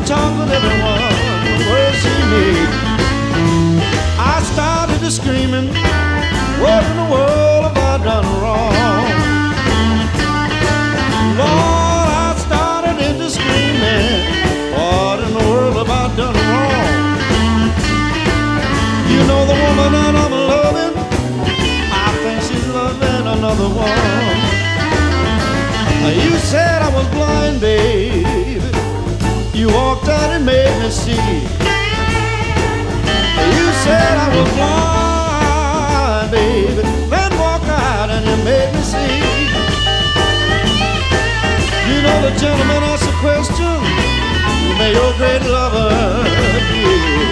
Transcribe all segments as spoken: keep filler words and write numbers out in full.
talk with everyone, the words she made. I started to screaming, what in the world have I done wrong? Lord, I started into screaming, what in the world have I done wrong? You know the woman that I'm loving, I think she's loving another one. You said I was blind, babe. You walked out and made me see. You said I was blind, baby. Then walked out and you made me see. You know the gentleman asked a question, may your great lover be.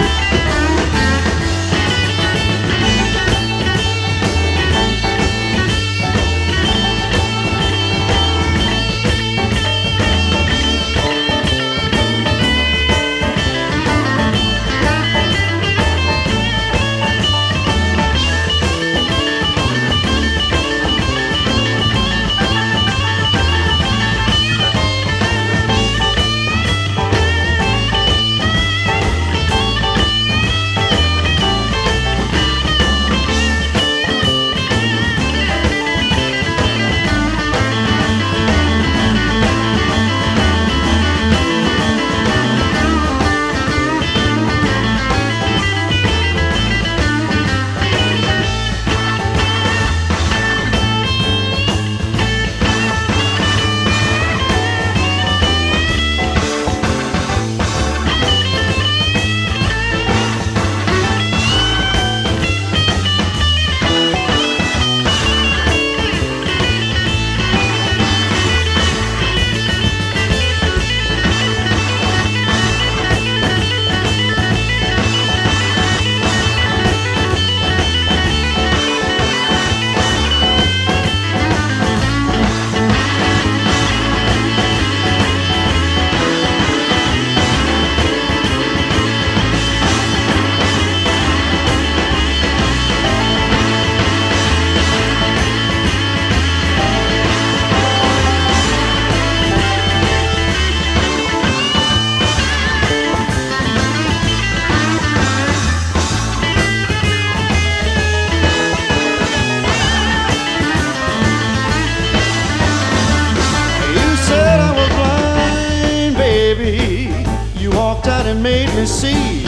And made me see.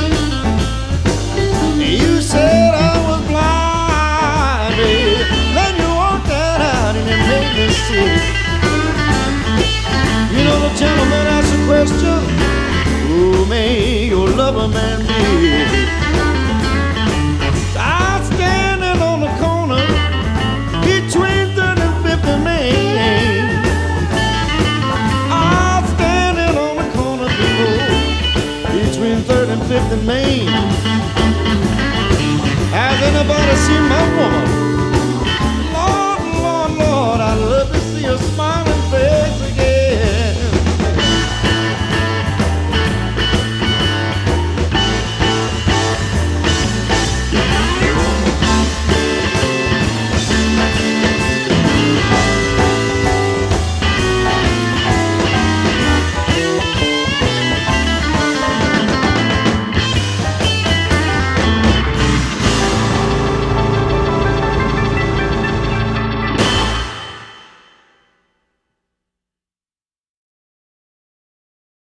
You said I was blind, baby. Then you walked that out and you made me see. You know the gentleman asked a question, who may your lover man be? I'm standing on the corner between third and fifth and Main. I'm standing on the corner before between third and fifth and Main. Has anybody seen my woman? Lord, Lord, Lord, I'd love to see her smile.